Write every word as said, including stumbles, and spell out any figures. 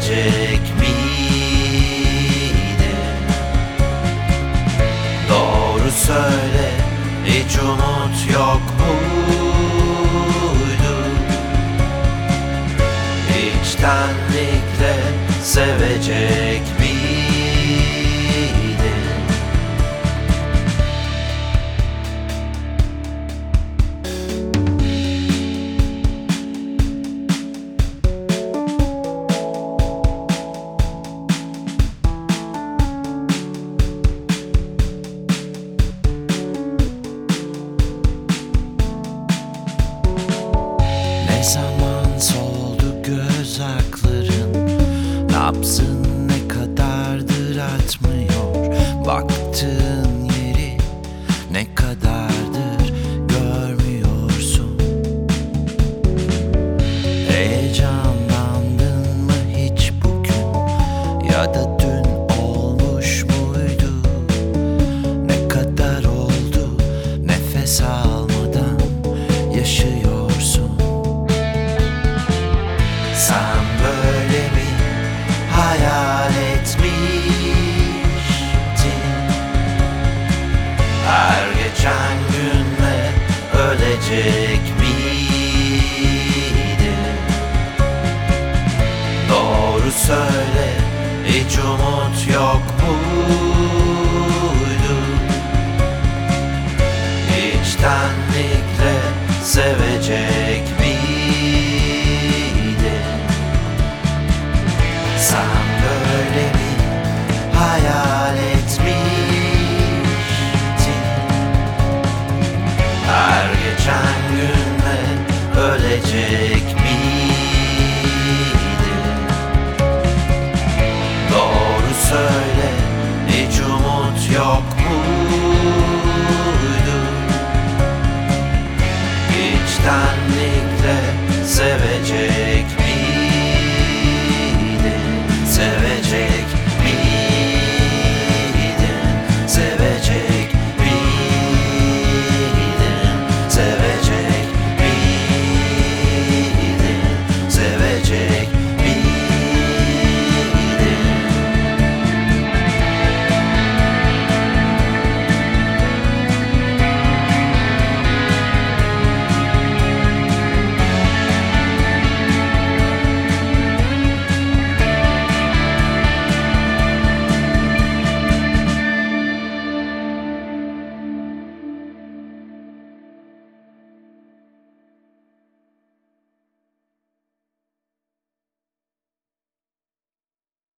sevecek miydin? Doğru söyle, hiç umut yok muydu? İçtenlikle sevecek miydin? Ne zaman soldu göz akların, nabzın ne kadardır atmıyor, baktığın yeri ne kadardır görmüyorsun. Heyecanlandın mı hiç bugün, ya da dün olmuş muydu? Ne kadar oldu nefes almadan yaşıyorsun. Sen böyle mi hayal etmiştin? Her geçen günle ölecek miydin? Doğru söyle, hiç umut yok muydu? İçtenlikle sevecek